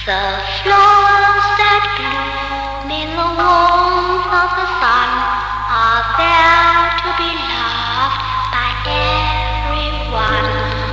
The flowers that bloom in the warmth of the sun are there to be loved by everyone.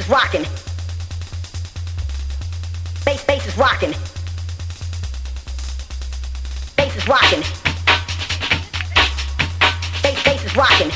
rocking. Bass is rocking. Bass is rocking. Bass is rocking.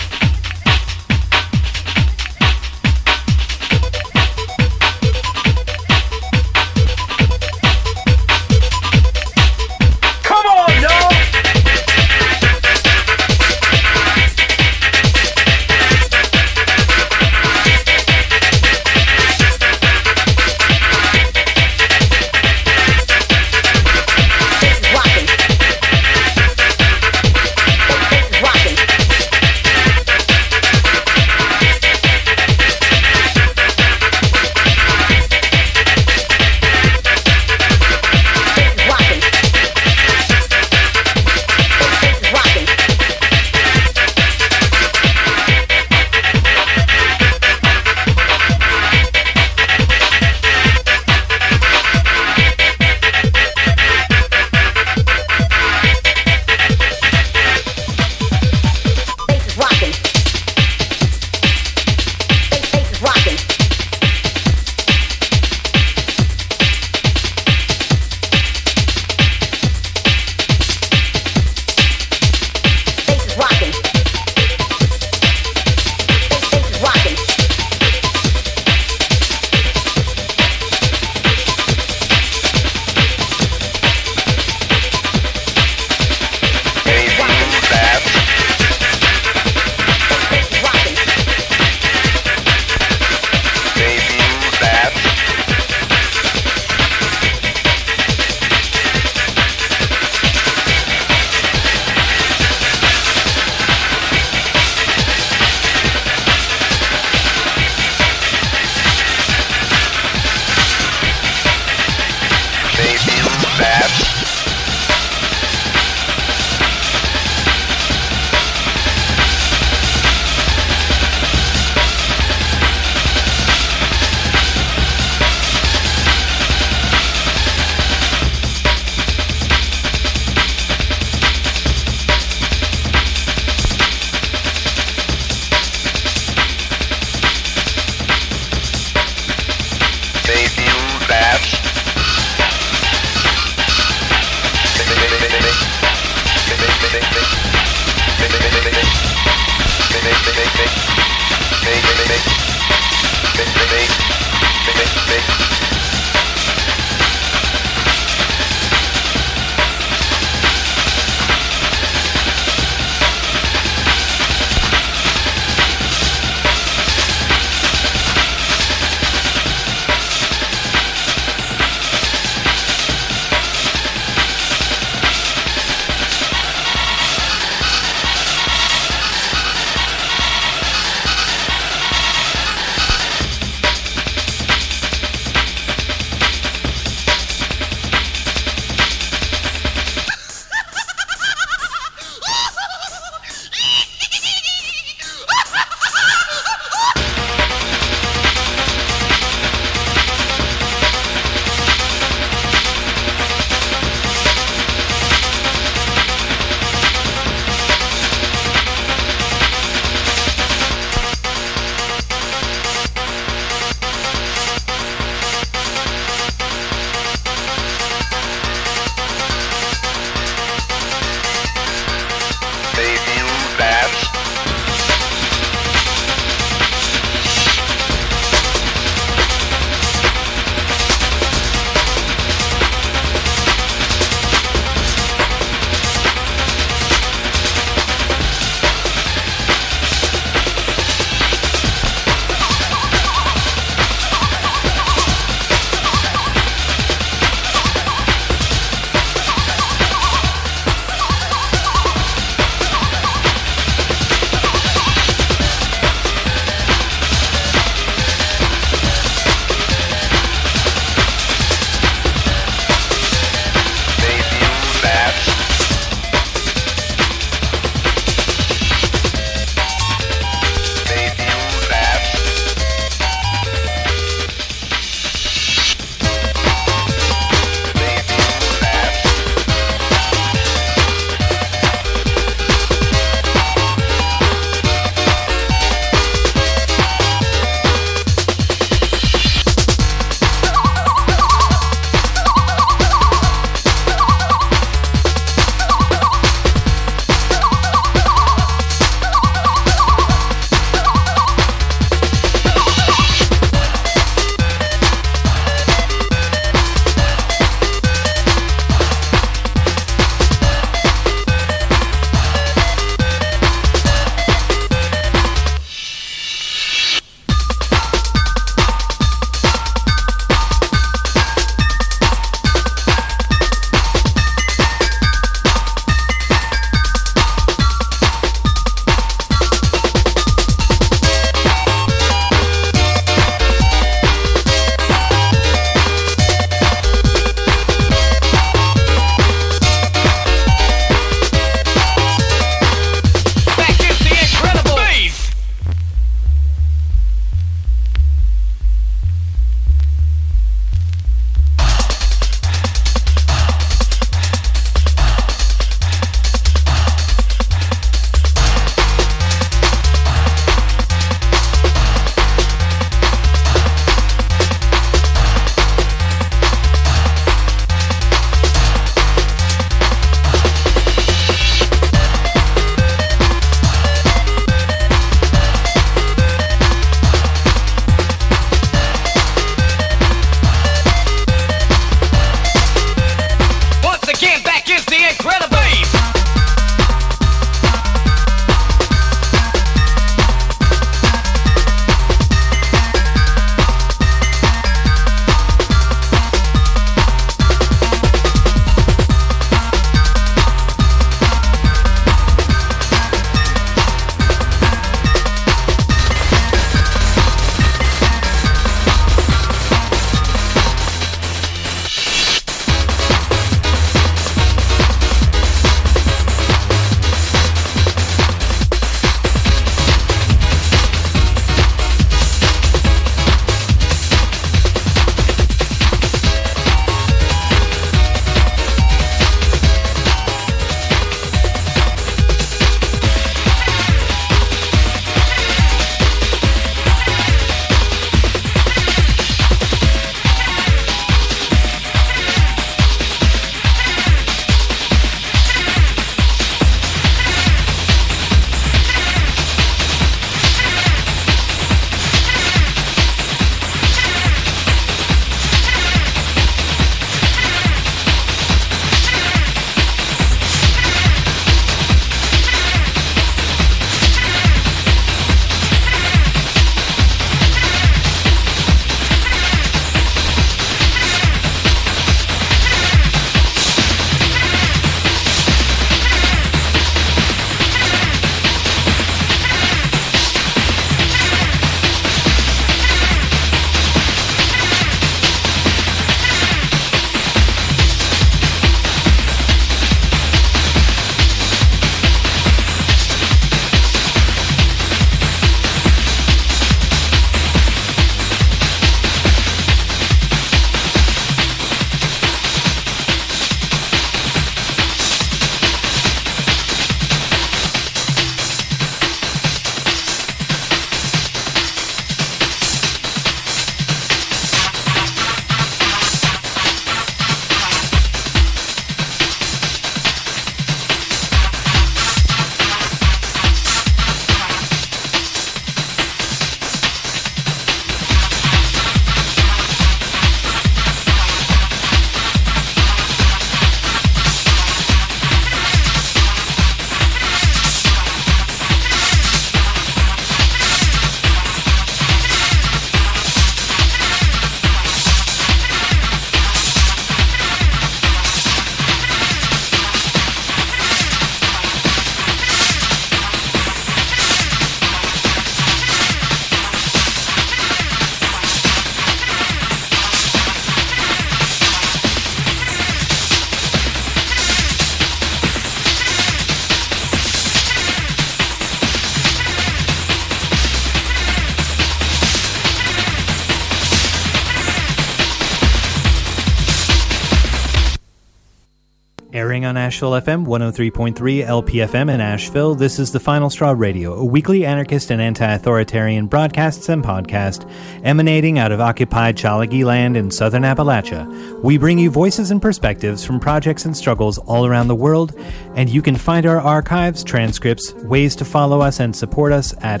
Airing on Asheville FM, 103.3 LPFM in Asheville, this is The Final Straw Radio, a weekly anarchist and anti-authoritarian broadcasts and podcast emanating out of occupied Chalagi land in southern Appalachia. We bring you voices and perspectives from projects and struggles all around the world, and you can find our archives, transcripts, ways to follow us and support us at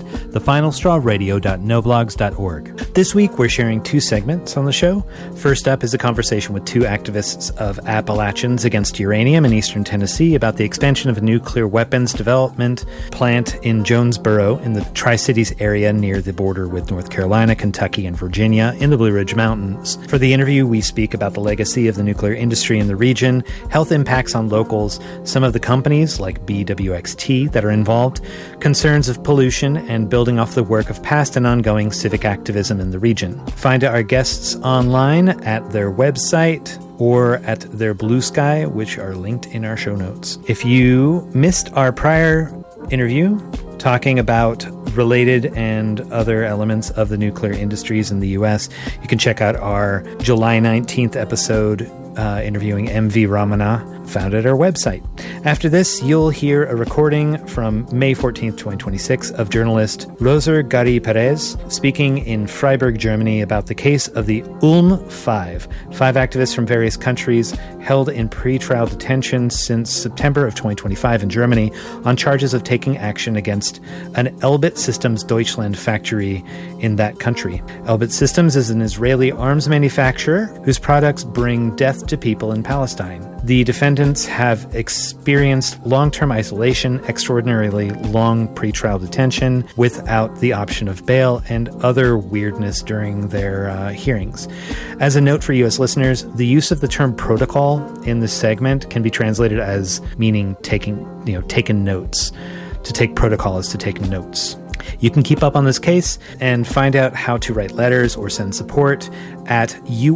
thefinalstrawradio.noblogs.org. This week, we're sharing two segments on the show. First up is a conversation with two activists of Appalachians Against Uranium in eastern Tennessee about the expansion of a nuclear weapons development plant in Jonesboro in the Tri-Cities area near the border with North Carolina, Kentucky, and Virginia in the Blue Ridge Mountains. For the interview, we speak about the legacy of the nuclear industry in the region, health impacts on locals, some of the companies like BWXT that are involved, concerns of pollution, and building off the work of past and ongoing civic activism in the region. Find our guests online at their website or at their Blue Sky, which are linked in our show notes. If you missed our prior interview talking about related and other elements of the nuclear industries in the U.S., you can check out our July 19th episode interviewing M.V. Ramana, found at our website. After this, you'll hear a recording from May 14th, 2026 of journalist Roser Gari Perez speaking in Freiburg, Germany about the case of the Ulm Five activists from various countries held in pre-trial detention since September of 2025 in Germany on charges of taking action against an Elbit Systems Deutschland factory in that country. Elbit Systems is an Israeli arms manufacturer whose products bring death to people in Palestine. The defendants have experienced long-term isolation, extraordinarily long pretrial detention without the option of bail, and other weirdness during their hearings. As a note for U.S. listeners, the use of the term protocol in this segment can be translated as meaning taken notes. To take protocol is to take notes. You can keep up on this case and find out how to write letters or send support at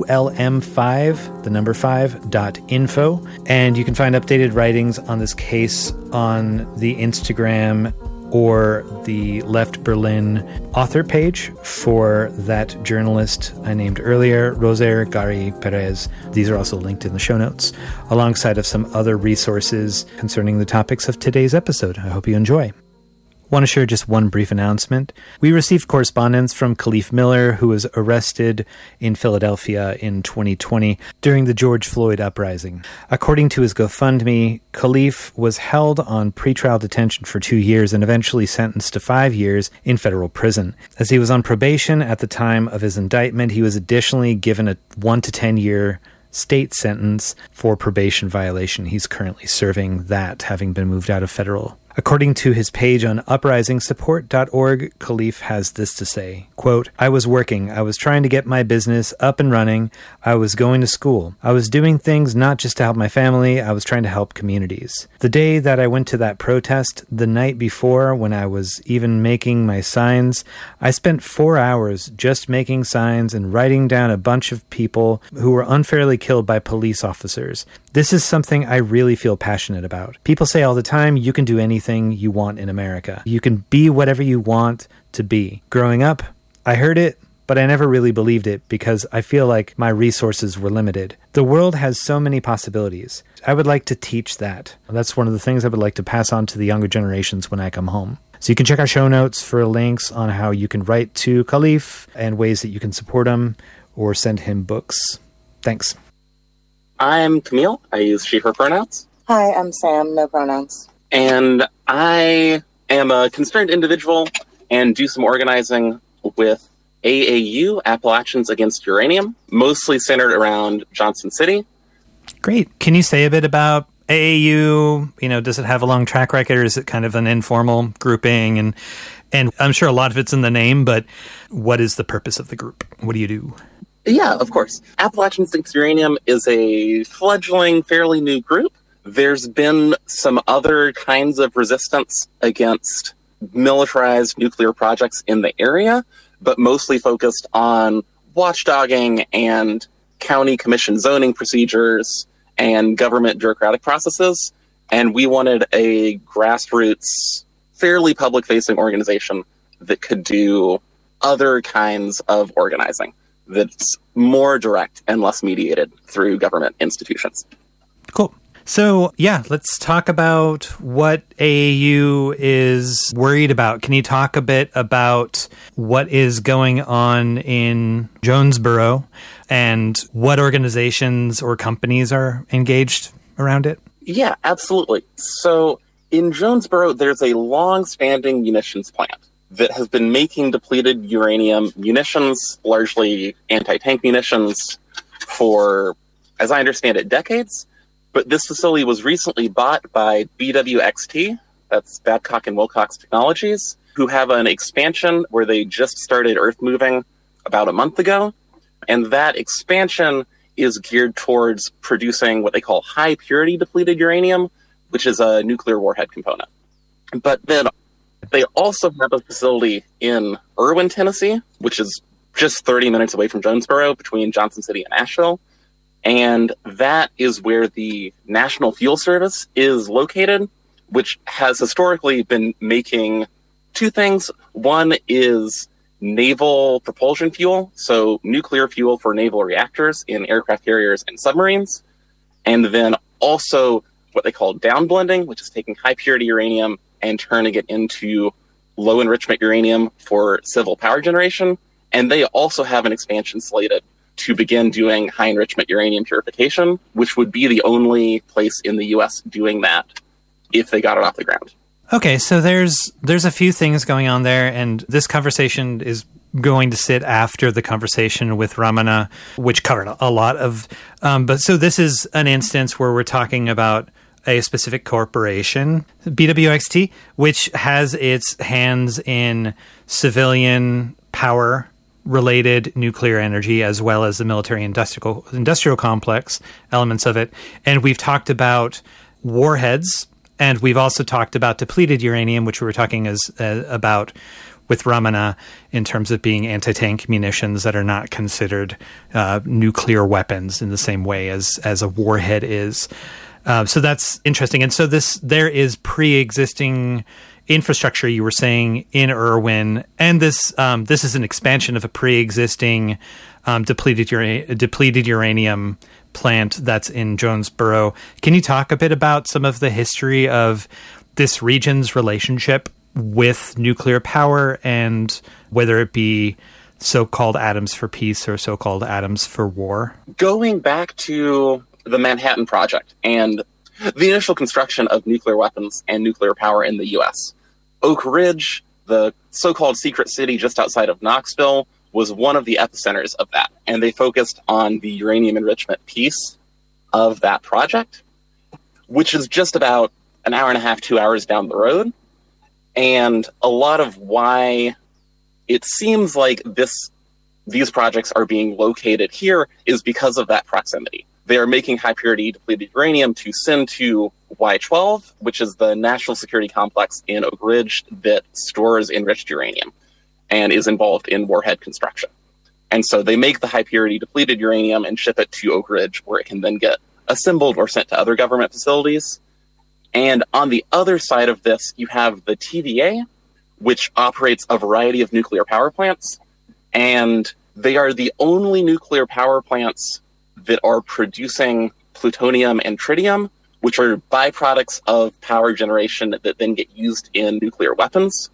ulm5.info. And you can find updated writings on this case on the Instagram or the Left Berlin author page for that journalist I named earlier, Roser Gari Perez. These are also linked in the show notes, alongside of some other resources concerning the topics of today's episode. I hope you enjoy. Want to share just one brief announcement. We received correspondence from Khalif Miller, who was arrested in Philadelphia in 2020 during the George Floyd uprising. According to his GoFundMe, Khalif was held on pretrial detention for 2 years and eventually sentenced to 5 years in federal prison. As he was on probation at the time of his indictment, he was additionally given a 1 to 10 year state sentence for probation violation. He's currently serving that, having been moved out of federal. According to his page on uprisingsupport.org, Khalif has this to say, quote, "I was working. I was trying to get my business up and running. I was going to school. I was doing things not just to help my family. I was trying to help communities. The day that I went to that protest, the night before when I was even making my signs, I spent 4 hours just making signs and writing down a bunch of people who were unfairly killed by police officers. This is something I really feel passionate about. People say all the time, you can do anything you want in America. You can be whatever you want to be. Growing up, I heard it, but I never really believed it because I feel like my resources were limited. The world has so many possibilities. I would like to teach that. That's one of the things I would like to pass on to the younger generations when I come home." So you can check our show notes for links on how you can write to Khalif and ways that you can support him or send him books. Thanks. I'm Camille. I use she, her pronouns. Hi, I'm Sam, no pronouns. And I am a concerned individual and do some organizing with AAU, Appalachians Against Uranium, mostly centered around Johnson City. Great. Can you say a bit about AAU? Does it have a long track record, or is it kind of an informal grouping? And I'm sure a lot of it's in the name, but what is the purpose of the group? What do you do? Yeah, of course. Appalachians Against Uranium is a fledgling, fairly new group. There's been some other kinds of resistance against militarized nuclear projects in the area, but mostly focused on watchdogging and county commission zoning procedures and government bureaucratic processes. And we wanted a grassroots, fairly public-facing organization that could do other kinds of organizing that's more direct and less mediated through government institutions. Cool. So, yeah, let's talk about what AAU is worried about. Can you talk a bit about what is going on in Jonesboro and what organizations or companies are engaged around it? Yeah, absolutely. So in Jonesboro, there's a long-standing munitions plant that has been making depleted uranium munitions, largely anti-tank munitions, for, as I understand it, decades. But this facility was recently bought by BWXT, that's Babcock & Wilcox Technologies, who have an expansion where they just started earth moving about a month ago. And that expansion is geared towards producing what they call high-purity depleted uranium, which is a nuclear warhead component. But then they also have a facility in Erwin, Tennessee, which is just 30 minutes away from Jonesboro, between Johnson City and Asheville. And that is where the National Fuel Service is located, which has historically been making two things. One is naval propulsion fuel, so nuclear fuel for naval reactors in aircraft carriers and submarines. And then also what they call downblending, which is taking high-purity uranium and turning it into low-enrichment uranium for civil power generation. And they also have an expansion slated to begin doing high-enrichment uranium purification, which would be the only place in the U.S. doing that if they got it off the ground. Okay, so there's a few things going on there, and this conversation is going to sit after the conversation with Ramana, which covered a lot of... but so this is an instance where we're talking about a specific corporation, BWXT, which has its hands in civilian power related nuclear energy, as well as the military industrial complex elements of it. And we've talked about warheads, and we've also talked about depleted uranium, which we were talking about with Ramana in terms of being anti-tank munitions that are not considered nuclear weapons in the same way as a warhead is. So that's interesting. And so there is pre-existing infrastructure, you were saying, in Erwin, and this is an expansion of a pre-existing depleted uranium plant that's in Jonesboro. Can you talk a bit about some of the history of this region's relationship with nuclear power, and whether it be so-called atoms for peace or so-called atoms for war? Going back to the Manhattan Project and the initial construction of nuclear weapons and nuclear power in the U.S., Oak Ridge, the so-called secret city just outside of Knoxville, was one of the epicenters of that. And they focused on the uranium enrichment piece of that project, which is just about an hour and a half, 2 hours down the road. And a lot of why it seems like these projects are being located here is because of that proximity. They are making high-purity depleted uranium to send to Y-12, which is the national security complex in Oak Ridge that stores enriched uranium and is involved in warhead construction. And so they make the high-purity depleted uranium and ship it to Oak Ridge, where it can then get assembled or sent to other government facilities. And on the other side of this, you have the TVA, which operates a variety of nuclear power plants. And they are the only nuclear power plants that are producing plutonium and tritium, which are byproducts of power generation that then get used in nuclear weapons.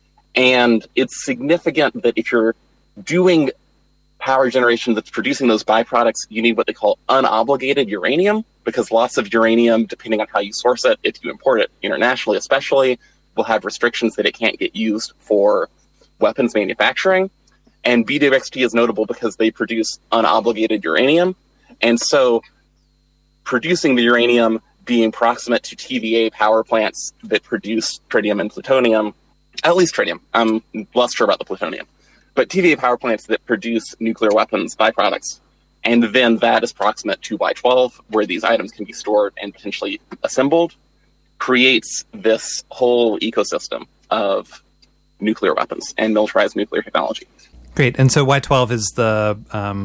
And it's significant that if you're doing power generation that's producing those byproducts, you need what they call unobligated uranium, because lots of uranium, depending on how you source it, if you import it internationally especially, will have restrictions that it can't get used for weapons manufacturing. And BWXT is notable because they produce unobligated uranium. And so producing the uranium, being proximate to TVA power plants that produce tritium and plutonium, at least tritium, I'm less sure about the plutonium, but TVA power plants that produce nuclear weapons byproducts, and then that is proximate to Y-12, where these items can be stored and potentially assembled, creates this whole ecosystem of nuclear weapons and militarized nuclear technology. Great. And so Y-12 is the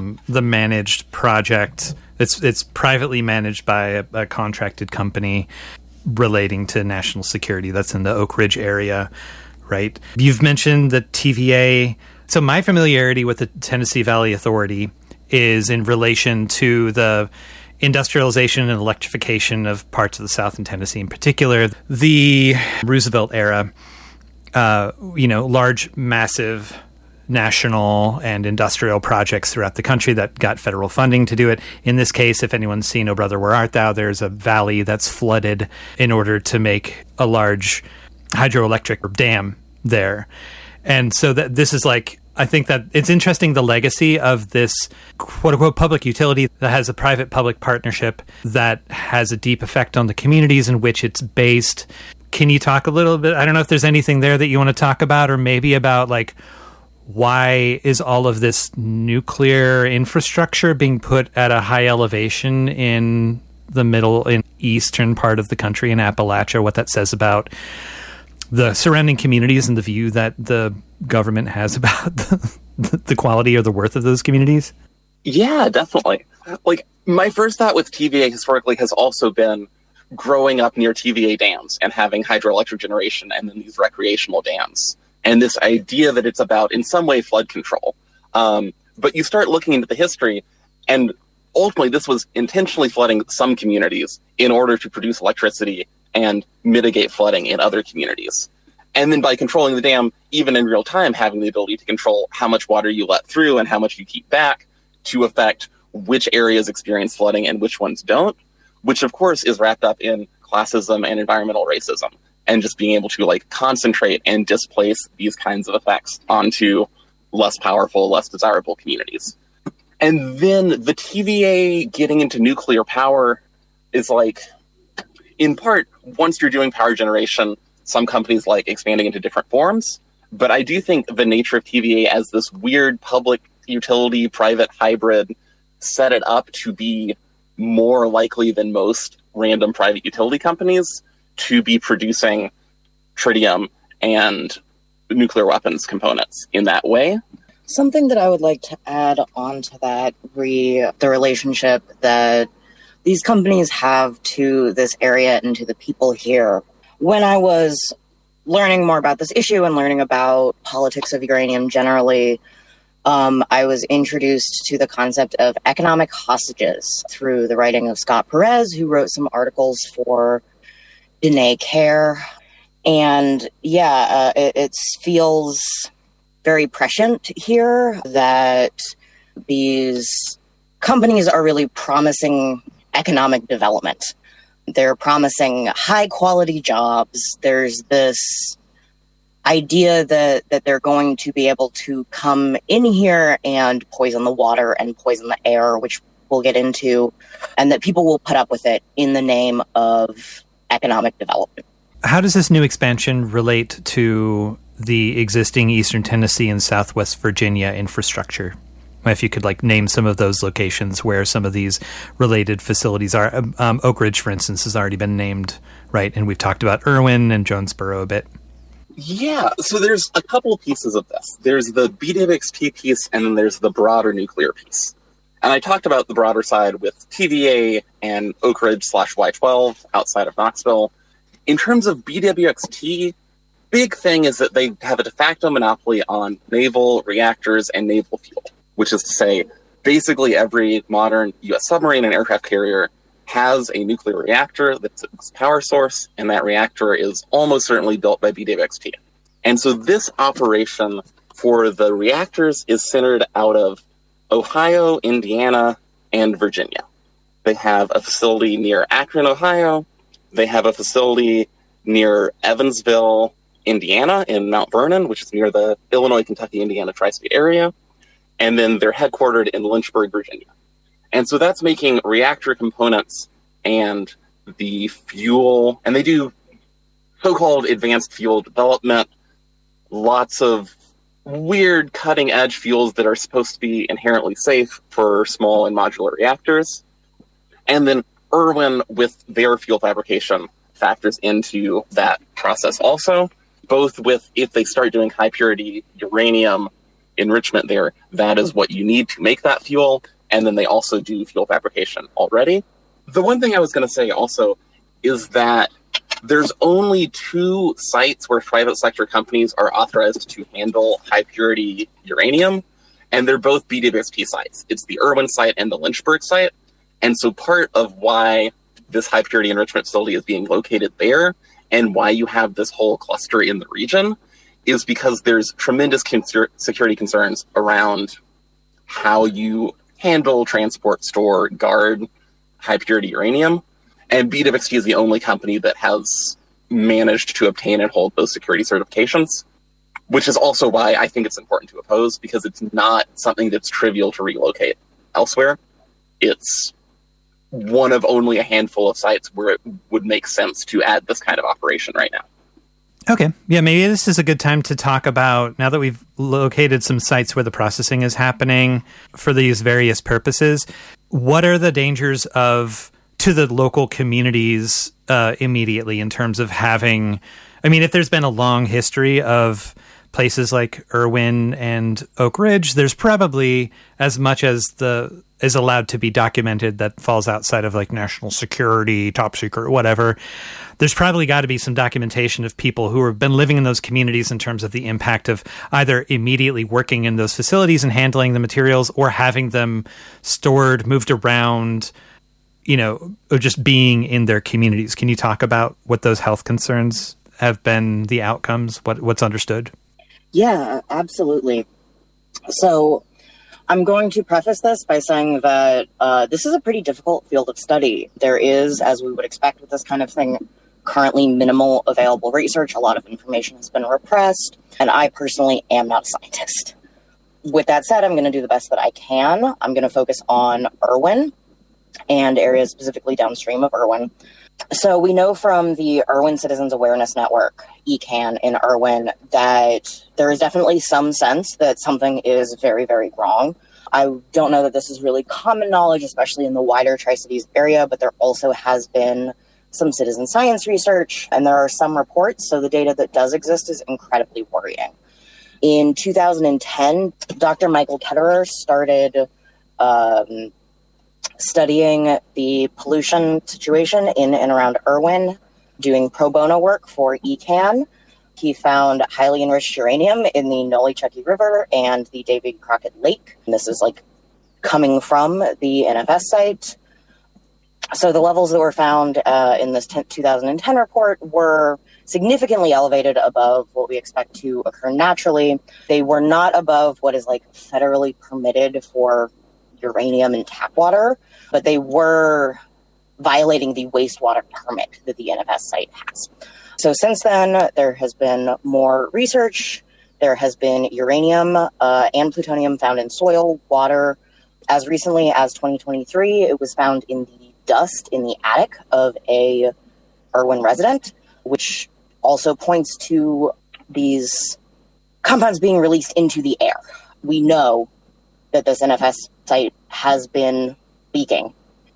managed project. It's privately managed by a contracted company relating to national security. That's in the Oak Ridge area, right? You've mentioned the TVA. So my familiarity with the Tennessee Valley Authority is in relation to the industrialization and electrification of parts of the South and Tennessee in particular, the Roosevelt era, large, massive national and industrial projects throughout the country that got federal funding to do it. In this case, if anyone's seen Oh Brother, Where Art Thou, there's a valley that's flooded in order to make a large hydroelectric dam there. And so that this is like, I think that it's interesting, the legacy of this quote-unquote public utility that has a private-public partnership that has a deep effect on the communities in which it's based. Can you talk a little bit? I don't know if there's anything there that you want to talk about, or maybe about like, why is all of this nuclear infrastructure being put at a high elevation in the middle and eastern part of the country in Appalachia, what that says about the surrounding communities and the view that the government has about the quality or the worth of those communities? Yeah, definitely. Like, my first thought with TVA historically has also been growing up near TVA dams and having hydroelectric generation and then these recreational dams. And this idea that it's about, in some way, flood control. But you start looking into the history, and ultimately this was intentionally flooding some communities in order to produce electricity and mitigate flooding in other communities. And then by controlling the dam, even in real time, having the ability to control how much water you let through and how much you keep back to affect which areas experience flooding and which ones don't, which of course is wrapped up in classism and environmental racism. And just being able to like concentrate and displace these kinds of effects onto less powerful, less desirable communities. And then the TVA getting into nuclear power is like, in part, once you're doing power generation, some companies like expanding into different forms. But I do think the nature of TVA as this weird public utility, private hybrid set it up to be more likely than most random private utility companies to be producing tritium and nuclear weapons components in that way. Something that I would like to add on to that, the relationship that these companies have to this area and to the people here. When I was learning more about this issue and learning about politics of uranium generally, I was introduced to the concept of economic hostages through the writing of Scott Perez, who wrote some articles for Dene Care. And it feels very prescient here that these companies are really promising economic development. They're promising high quality jobs. There's this idea that they're going to be able to come in here and poison the water and poison the air, which we'll get into, and that people will put up with it in the name of economic development. How does this new expansion relate to the existing Eastern Tennessee and Southwest Virginia infrastructure? If you could name some of those locations where some of these related facilities are. Oak Ridge, for instance, has already been named, right? And we've talked about Irwin and Jonesboro a bit. Yeah, so there's a couple pieces of this. There's the BWXT piece, and then there's the broader nuclear piece. And I talked about the broader side with TVA and Oak Ridge/Y12 outside of Knoxville. In terms of BWXT, big thing is that they have a de facto monopoly on naval reactors and naval fuel, which is to say, basically every modern U.S. submarine and aircraft carrier has a nuclear reactor that's its power source, and that reactor is almost certainly built by BWXT. And so this operation for the reactors is centered out of Ohio, Indiana, and Virginia. They have a facility near Akron, Ohio. They have a facility near Evansville, Indiana, in Mount Vernon, which is near the Illinois, Kentucky, Indiana tri-state area. And then they're headquartered in Lynchburg, Virginia. And so that's making reactor components and the fuel, and they do so-called advanced fuel development, lots of weird cutting-edge fuels that are supposed to be inherently safe for small and modular reactors. And then Irwin, with their fuel fabrication, factors into that process also, both with if they start doing high-purity uranium enrichment there, that is what you need to make that fuel, and then they also do fuel fabrication already. The one thing I was going to say also is that there's only 2 sites where private sector companies are authorized to handle high-purity uranium, and they're both BWXT sites. It's the Irwin site and the Lynchburg site. And so part of why this high purity enrichment facility is being located there and why you have this whole cluster in the region is because there's tremendous security concerns around how you handle, transport, store, guard high purity uranium. And BWXT is the only company that has managed to obtain and hold those security certifications, which is also why I think it's important to oppose, because it's not something that's trivial to relocate elsewhere. It's one of only a handful of sites where it would make sense to add this kind of operation right now. Okay. Yeah, maybe this is a good time to talk about, now that we've located some sites where the processing is happening for these various purposes, what are the dangers to the local communities immediately in terms of having, I mean, if there's been a long history of places like Irwin and Oak Ridge, there's probably as much as is allowed to be documented that falls outside of like national security, top secret, whatever. There's probably got to be some documentation of people who have been living in those communities in terms of the impact of either immediately working in those facilities and handling the materials, or having them stored, moved around, or just being in their communities. Can you talk about what those health concerns have been, the outcomes, what's understood? Yeah, absolutely. So I'm going to preface this by saying that this is a pretty difficult field of study. There is, as we would expect with this kind of thing, currently minimal available research. A lot of information has been repressed, and I personally am not a scientist. With that said, I'm going to do the best that I can. I'm going to focus on Irwin and areas specifically downstream of Irwin. So we know from the Irwin Citizens Awareness Network, ECAN, in Irwin, that there is definitely some sense that something is very, very wrong. I don't know that this is really common knowledge, especially in the wider Tri-Cities area, but there also has been some citizen science research, and there are some reports, so the data that does exist is incredibly worrying. In 2010, Dr. Michael Ketterer started studying the pollution situation in and around Irwin, doing pro bono work for ECAN. He found highly enriched uranium in the Nolichucky River and the Davy Crockett Lake. And this is coming from the NFS site. So the levels that were found in this 2010 report were significantly elevated above what we expect to occur naturally. They were not above what is federally permitted for uranium in tap water, but they were violating the wastewater permit that the NFS site has. So since then, there has been more research. There has been uranium and plutonium found in soil, water. As recently as 2023, it was found in the dust in the attic of a Irwin resident, which also points to these compounds being released into the air. We know that this NFS site has been leaking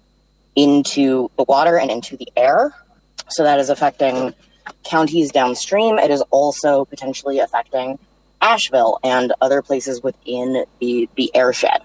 into the water and into the air. So that is affecting counties downstream. It is also potentially affecting Asheville and other places within the airshed.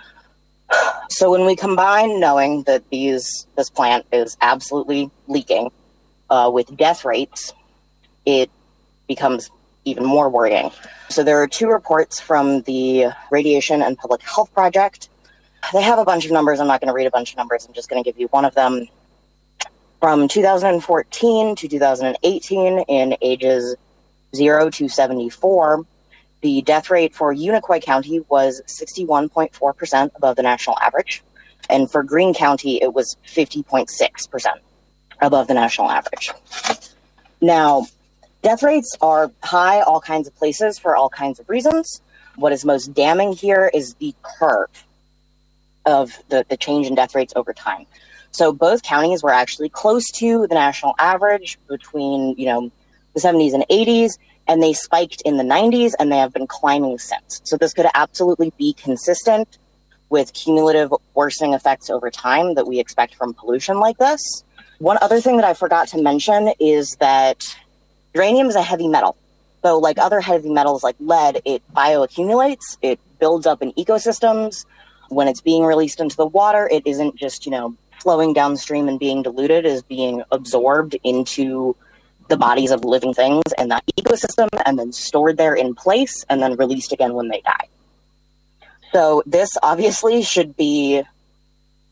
So when we combine knowing that this plant is absolutely leaking with death rates, it becomes even more worrying. So there are two reports from the Radiation and Public Health Project. They have a bunch of numbers. I'm not going to read a bunch of numbers. I'm just going to give you one of them. From 2014 to 2018, in ages 0 to 74, the death rate for Unicoi County was 61.4% above the national average. And for Greene County, it was 50.6% above the national average. Now, death rates are high all kinds of places for all kinds of reasons. What is most damning here is the curve of the change in death rates over time. So both counties were actually close to the national average between, the 70s and 80s, and they spiked in the 90s, and they have been climbing since. So this could absolutely be consistent with cumulative worsening effects over time that we expect from pollution like this. One other thing that I forgot to mention is that uranium is a heavy metal. So like other heavy metals like lead, it bioaccumulates, it builds up in ecosystems. When it's being released into the water, it isn't just, flowing downstream and being diluted, is being absorbed into the bodies of living things and that ecosystem, and then stored there in place and then released again when they die. So this obviously should be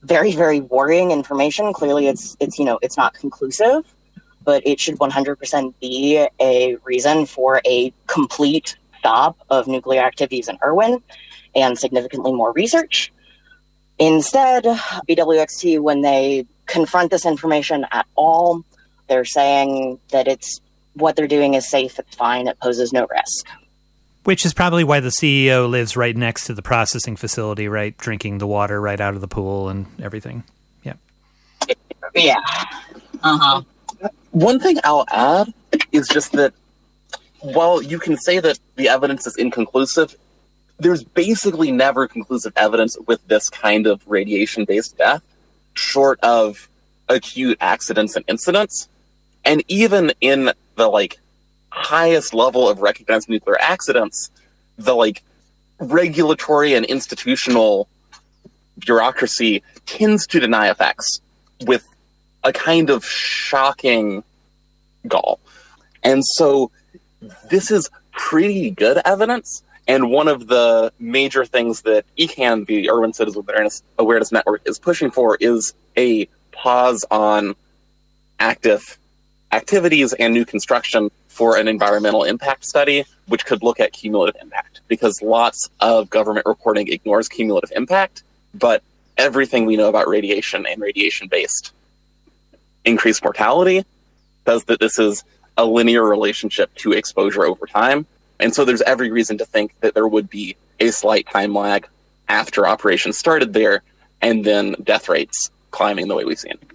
very, very worrying information. Clearly, it's not conclusive, but it should 100% be a reason for a complete stop of nuclear activities in Irwin and significantly more research. Instead, BWXT, when they confront this information at all, they're saying that what they're doing is safe, it's fine, it poses no risk. Which is probably why the CEO lives right next to the processing facility, right? Drinking the water right out of the pool and everything. Yeah. Yeah. Uh-huh. One thing I'll add is just that while you can say that the evidence is inconclusive, there's basically never conclusive evidence with this kind of radiation-based death, short of acute accidents and incidents. And even in the, highest level of recognized nuclear accidents, the, regulatory and institutional bureaucracy tends to deny effects with a kind of shocking gall. And so this is pretty good evidence. And one of the major things that ECAN, the Irwin Citizen Awareness Network, is pushing for is a pause on active activities and new construction for an environmental impact study, which could look at cumulative impact. Because lots of government reporting ignores cumulative impact, but everything we know about radiation and radiation-based increased mortality says that this is a linear relationship to exposure over time. And so there's every reason to think that there would be a slight time lag after operations started there, and then death rates climbing the way we've seen.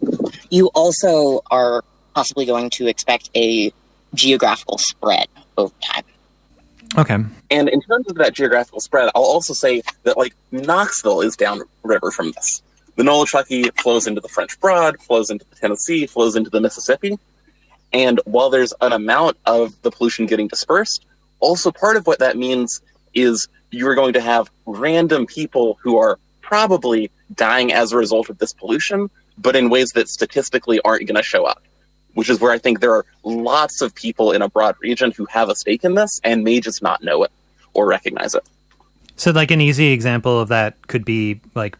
You also are possibly going to expect a geographical spread over time. Okay. And in terms of that geographical spread, I'll also say that, Knoxville is downriver from this. The Nolichucky flows into the French Broad, flows into the Tennessee, flows into the Mississippi. And while there's an amount of the pollution getting dispersed, also part of what that means is you're going to have random people who are probably dying as a result of this pollution, but in ways that statistically aren't going to show up, which is where I think there are lots of people in a broad region who have a stake in this and may just not know it or recognize it. So an easy example of that could be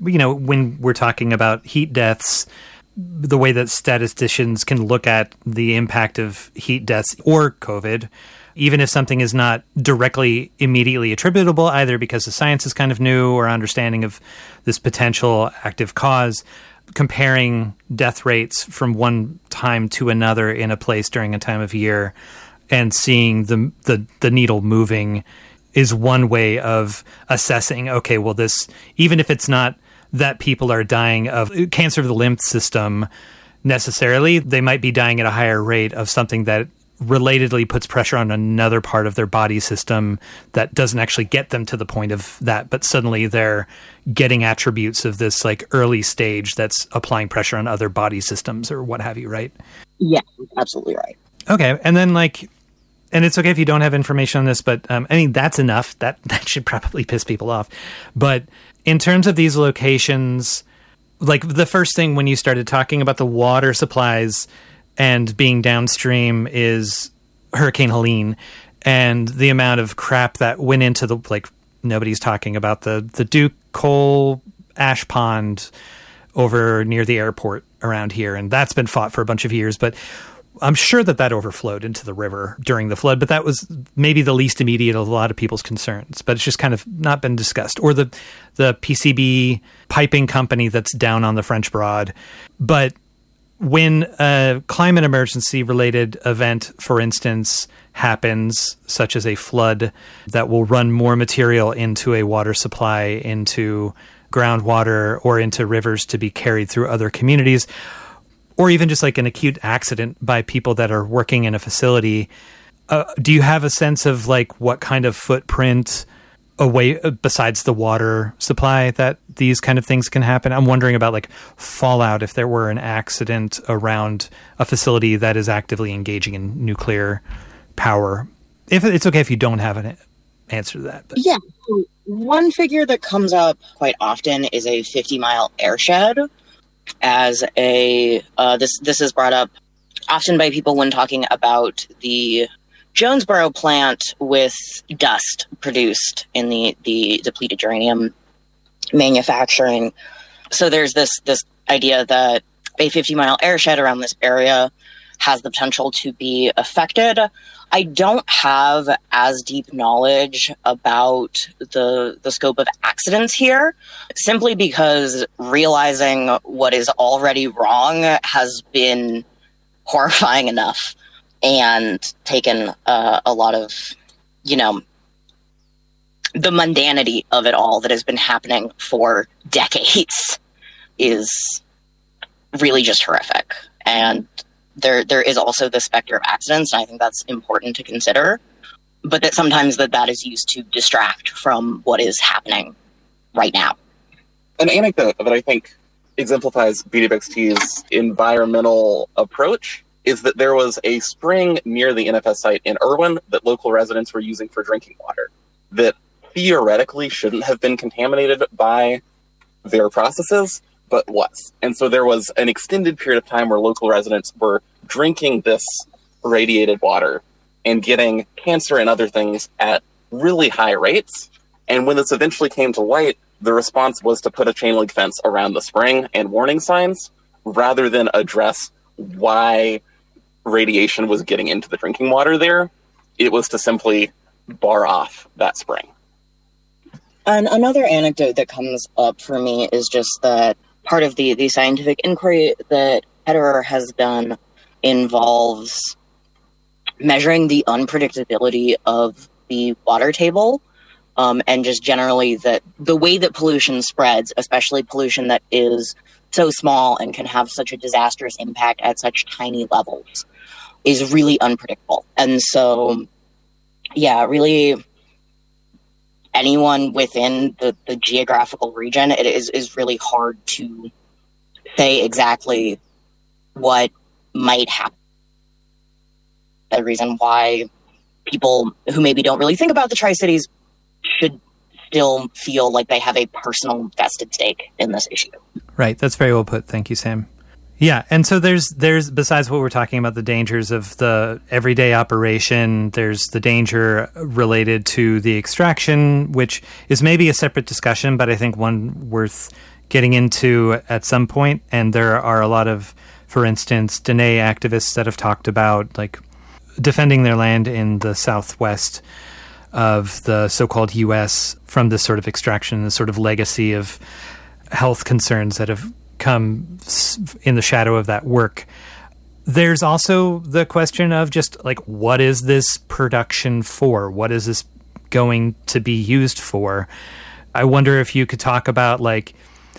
when we're talking about heat deaths, the way that statisticians can look at the impact of heat deaths or COVID, even if something is not directly immediately attributable, either because the science is kind of new or understanding of this potential active cause, comparing death rates from one time to another in a place during a time of year and seeing the needle moving is one way of assessing, okay, well, this, even if it's not that people are dying of cancer of the lymph system necessarily, they might be dying at a higher rate of something that relatedly puts pressure on another part of their body system that doesn't actually get them to the point of that, but suddenly they're getting attributes of this early stage that's applying pressure on other body systems or what have you, right? Yeah, absolutely right. Okay. And then and it's okay if you don't have information on this, but that's enough. That should probably piss people off. But in terms of these locations, the first thing when you started talking about the water supplies and being downstream is Hurricane Helene and the amount of crap that went into nobody's talking about the Duke Coal ash pond over near the airport around here. And that's been fought for a bunch of years, but I'm sure that overflowed into the river during the flood, but that was maybe the least immediate of a lot of people's concerns, but it's just kind of not been discussed. Or the PCB piping company that's down on the French Broad. But when a climate emergency related event, for instance, happens, such as a flood that will run more material into a water supply, into groundwater, or into rivers to be carried through other communities, or even just an acute accident by people that are working in a facility, do you have a sense of what kind of footprint away besides the water supply that these kind of things can happen? I'm wondering about fallout if there were an accident around a facility that is actively engaging in nuclear power. If it's okay if you don't have an answer to that. But. Yeah. One figure that comes up quite often is a 50-mile airshed as this is brought up often by people when talking about the Jonesboro plant with dust produced in the depleted uranium manufacturing. So there's this idea that a 50-mile airshed around this area has the potential to be affected. I don't have as deep knowledge about the scope of accidents here, simply because realizing what is already wrong has been horrifying enough and taken a lot of, the mundanity of it all that has been happening for decades is really just horrific. And there is also the specter of accidents, and I think that's important to consider, but that sometimes that is used to distract from what is happening right now. An anecdote that I think exemplifies BWXT's environmental approach is that there was a spring near the NFS site in Irwin that local residents were using for drinking water that theoretically shouldn't have been contaminated by their processes, but was. And so there was an extended period of time where local residents were drinking this irradiated water and getting cancer and other things at really high rates. And when this eventually came to light, the response was to put a chain link fence around the spring and warning signs rather than address why radiation was getting into the drinking water there. It was to simply bar off that spring. And another anecdote that comes up for me is just that part of the scientific inquiry that Ederer has done involves measuring the unpredictability of the water table, and just generally that the way that pollution spreads, especially pollution that is so small and can have such a disastrous impact at such tiny levels, is really unpredictable. And so, yeah, really anyone within the geographical region, it is really hard to say exactly what might happen. The reason why people who maybe don't really think about the Tri-Cities should still feel like they have a personal vested stake in this issue. Right. That's very well put. Thank you, Sam. Yeah. And so there's besides what we're talking about, the dangers of the everyday operation, there's the danger related to the extraction, which is maybe a separate discussion, but I think one worth getting into at some point. And there are a lot of, for instance, Dene activists that have talked about like defending their land in the southwest of the so-called U.S. from this sort of extraction, this sort of legacy of health concerns that have come in the shadow of that work. There's also the question of just like, what is this production for? What is this going to be used for? I wonder if you could talk about like,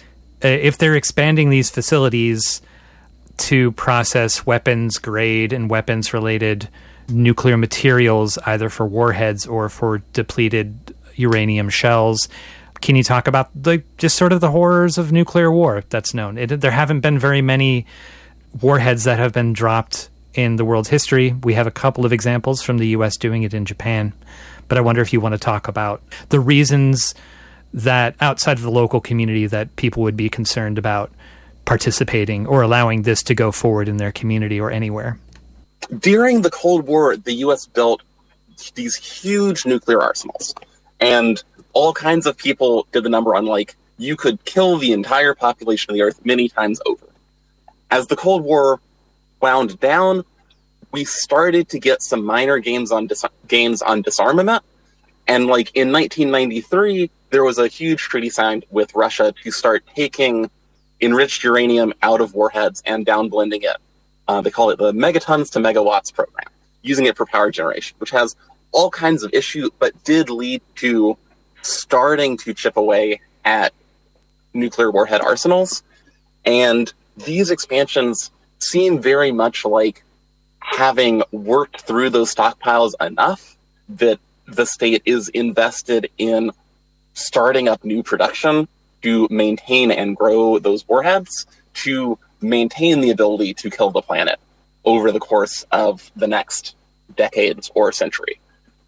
if they're expanding these facilities to process weapons grade and weapons related nuclear materials, either for warheads or for depleted uranium shells. Can you talk about just sort of the horrors of nuclear war that's known? There haven't been very many warheads that have been dropped in the world's history. We have a couple of examples from the U.S. doing it in Japan. But I wonder if you want to talk about the reasons that outside of the local community that people would be concerned about participating or allowing this to go forward in their community or anywhere. During the Cold War, the U.S. built these huge nuclear arsenals. And all kinds of people did the number on, like, you could kill the entire population of the Earth many times over. As the Cold War wound down, we started to get some minor gains on disarmament. And, like, in 1993, there was a huge treaty signed with Russia to start taking enriched uranium out of warheads and downblending it. They call it the megatons to megawatts program, using it for power generation, which has all kinds of issues, but did lead to starting to chip away at nuclear warhead arsenals. And these expansions seem very much like having worked through those stockpiles enough that the state is invested in starting up new production to maintain and grow those warheads, to maintain the ability to kill the planet over the course of the next decades or century.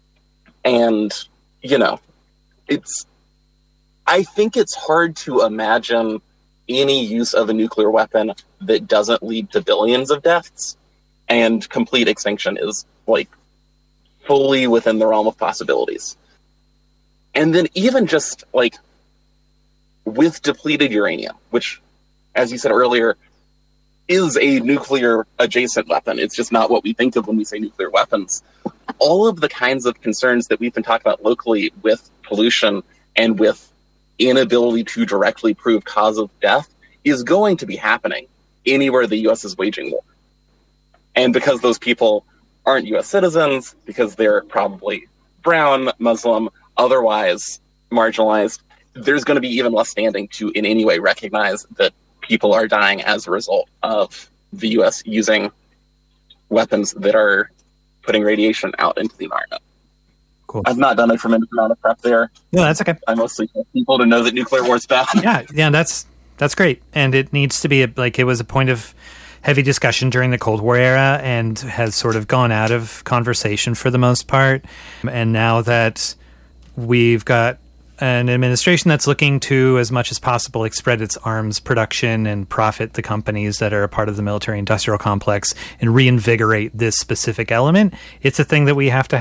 And, you know, I think it's hard to imagine any use of a nuclear weapon that doesn't lead to billions of deaths, and complete extinction is, like, fully within the realm of possibilities. And then even just, like, with depleted uranium, which, as you said earlier, is a nuclear adjacent weapon. It's just not what we think of when we say nuclear weapons. All of the kinds of concerns that we've been talking about locally with pollution and with inability to directly prove cause of death is going to be happening anywhere the U.S. is waging war. And because those people aren't U.S. citizens, because they're probably brown, Muslim, otherwise marginalized, there's going to be even less standing to in any way recognize that people are dying as a result of the U.S. using weapons that are putting radiation out into the environment. Cool. I've not done a tremendous amount of prep there. No, that's okay. I mostly want people to know that nuclear war is bad. Yeah, that's great. And it needs to be, it was a point of heavy discussion during the Cold War era and has sort of gone out of conversation for the most part. And now that we've got an administration that's looking to, as much as possible, spread its arms production and profit the companies that are a part of the military-industrial complex and reinvigorate this specific element, it's a thing that we have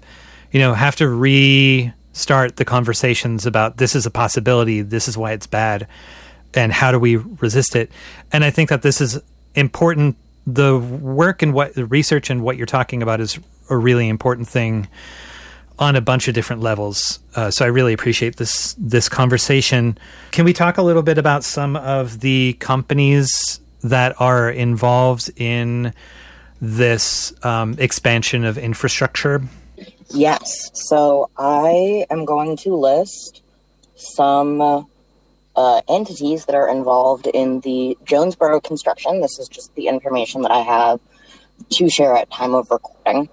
to restart the conversations about this is a possibility, this is why it's bad, and how do we resist it. And I think that this is important. The work and the research and what you're talking about is a really important thing on a bunch of different levels. So I really appreciate this conversation. Can we talk a little bit about some of the companies that are involved in this expansion of infrastructure? Yes. So I am going to list some entities that are involved in the Jonesboro construction. This is just the information that I have to share at time of recording.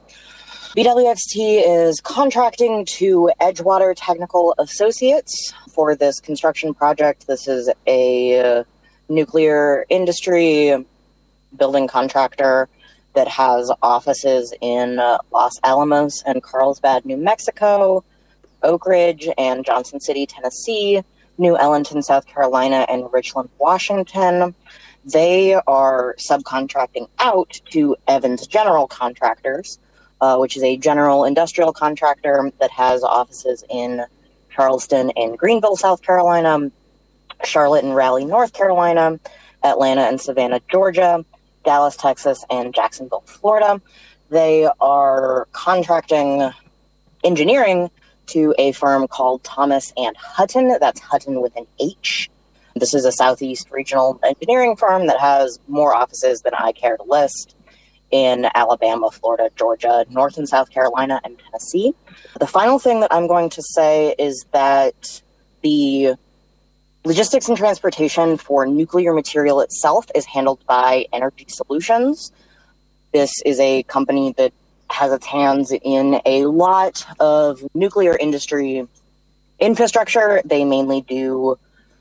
BWXT is contracting to Edgewater Technical Associates for this construction project. This is a nuclear industry building contractor that has offices in Los Alamos and Carlsbad, New Mexico, Oak Ridge and Johnson City, Tennessee, New Ellington, South Carolina, and Richland, Washington. They are subcontracting out to Evans General Contractors, which is a general industrial contractor that has offices in Charleston and Greenville, South Carolina, Charlotte and Raleigh, North Carolina, Atlanta and Savannah, Georgia, Dallas, Texas, and Jacksonville, Florida. They are contracting engineering to a firm called Thomas and Hutton. That's Hutton with an H. This is a Southeast regional engineering firm that has more offices than I care to list in Alabama, Florida, Georgia, North and South Carolina, and Tennessee. The final thing that I'm going to say is that the logistics and transportation for nuclear material itself is handled by Energy Solutions. This is a company that has its hands in a lot of nuclear industry infrastructure. They mainly do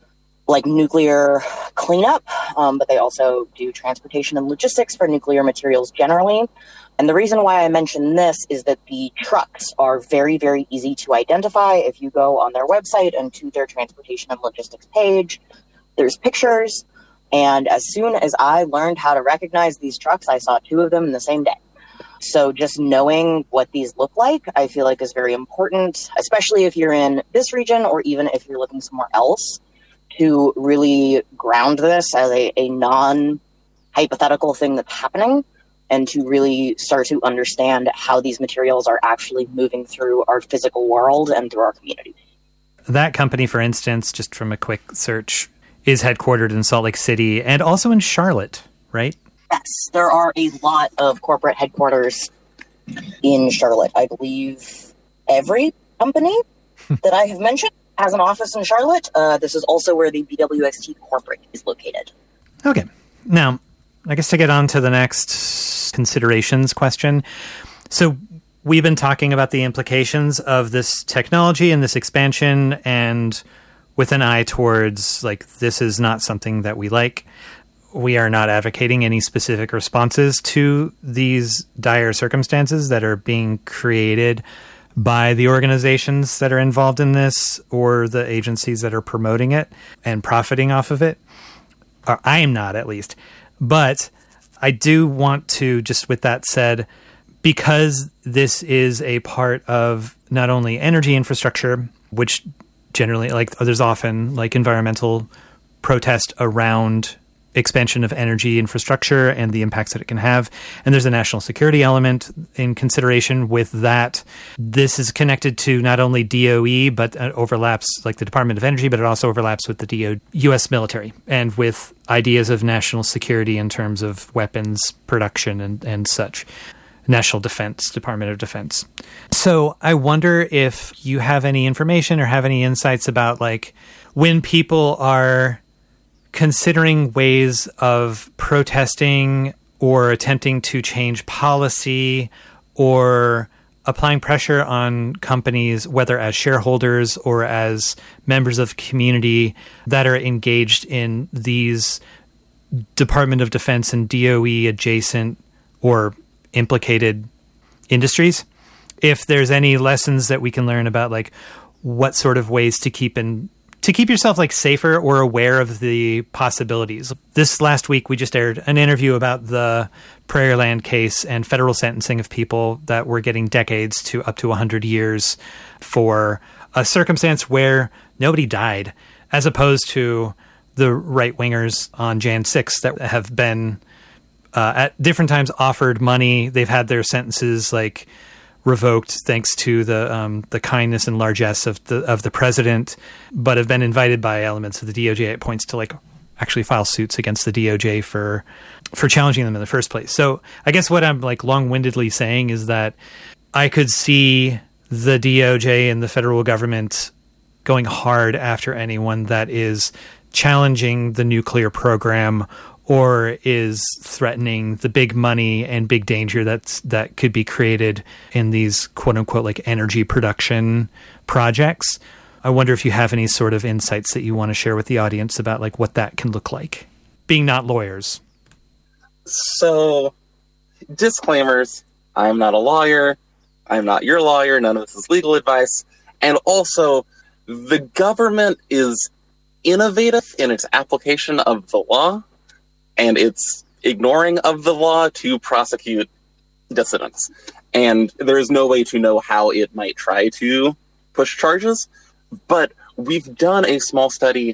nuclear cleanup, but they also do transportation and logistics for nuclear materials generally. And the reason why I mention this is that the trucks are very, very easy to identify. If you go on their website and to their transportation and logistics page, there's pictures. And as soon as I learned how to recognize these trucks, I saw 2 of them in the same day. So just knowing what these look like, I feel like is very important, especially if you're in this region or even if you're looking somewhere else, to really ground this as a non-hypothetical thing that's happening and to really start to understand how these materials are actually moving through our physical world and through our community. That company, for instance, just from a quick search, is headquartered in Salt Lake City and also in Charlotte, right? Yes, there are a lot of corporate headquarters in Charlotte. I believe every company that I have mentioned has an office in Charlotte. This is also where the BWXT corporate is located. Okay. Now, I guess to get on to the next considerations question. So we've been talking about the implications of this technology and this expansion, and with an eye towards, this is not something that we like. We are not advocating any specific responses to these dire circumstances that are being created by the organizations that are involved in this or the agencies that are promoting it and profiting off of it. Or I am not, at least. But I do want to, just with that said, because this is a part of not only energy infrastructure, which generally, like there's often like environmental protest around expansion of energy infrastructure and the impacts that it can have. And there's a national security element in consideration with that. This is connected to not only DOE, but it overlaps like the Department of Energy, but it also overlaps with the U.S. military and with ideas of national security in terms of weapons production and such. National Defense, Department of Defense. So I wonder if you have any information or have any insights about like when people are considering ways of protesting or attempting to change policy or applying pressure on companies, whether as shareholders or as members of the community that are engaged in these Department of Defense and DOE adjacent or implicated industries. If there's any lessons that we can learn about like what sort of ways to keep yourself like safer or aware of the possibilities. This last week, we just aired an interview about the Prairie Land case and federal sentencing of people that were getting decades to up to 100 years for a circumstance where nobody died, as opposed to the right-wingers on Jan 6 that have been at different times offered money. They've had their sentences like revoked thanks to the kindness and largesse of the president, but have been invited by elements of the DOJ at points to like actually file suits against the DOJ for challenging them in the first place. So I guess what I'm like long-windedly saying is that I could see the DOJ and the federal government going hard after anyone that is challenging the nuclear program or is threatening the big money and big danger that could be created in these quote unquote like energy production projects. I wonder if you have any sort of insights that you want to share with the audience about like what that can look like, being not lawyers. So, disclaimers, I'm not a lawyer. I'm not your lawyer. None of this is legal advice. And also, the government is innovative in its application of the law, and it's ignoring of the law to prosecute dissidents. And there is no way to know how it might try to push charges. But we've done a small study